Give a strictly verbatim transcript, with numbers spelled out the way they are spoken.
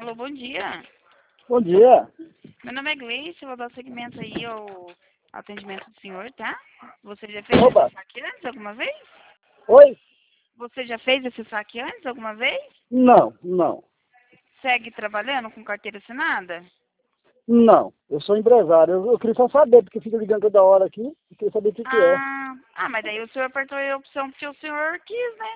Alô, bom dia. Bom dia. Meu nome é Gleice, eu vou dar seguimento aí ao atendimento do senhor, tá? Você já fez Opa. esse saque antes alguma vez? Oi? Você já fez esse saque antes alguma vez? Não, não, Segue trabalhando com carteira assinada? não. Eu sou empresário. Eu, eu queria só saber, porque fica ligando toda hora aqui. Eu queria saber o que, que é. Ah, ah, mas daí o senhor apertou a opção que o senhor quis, né?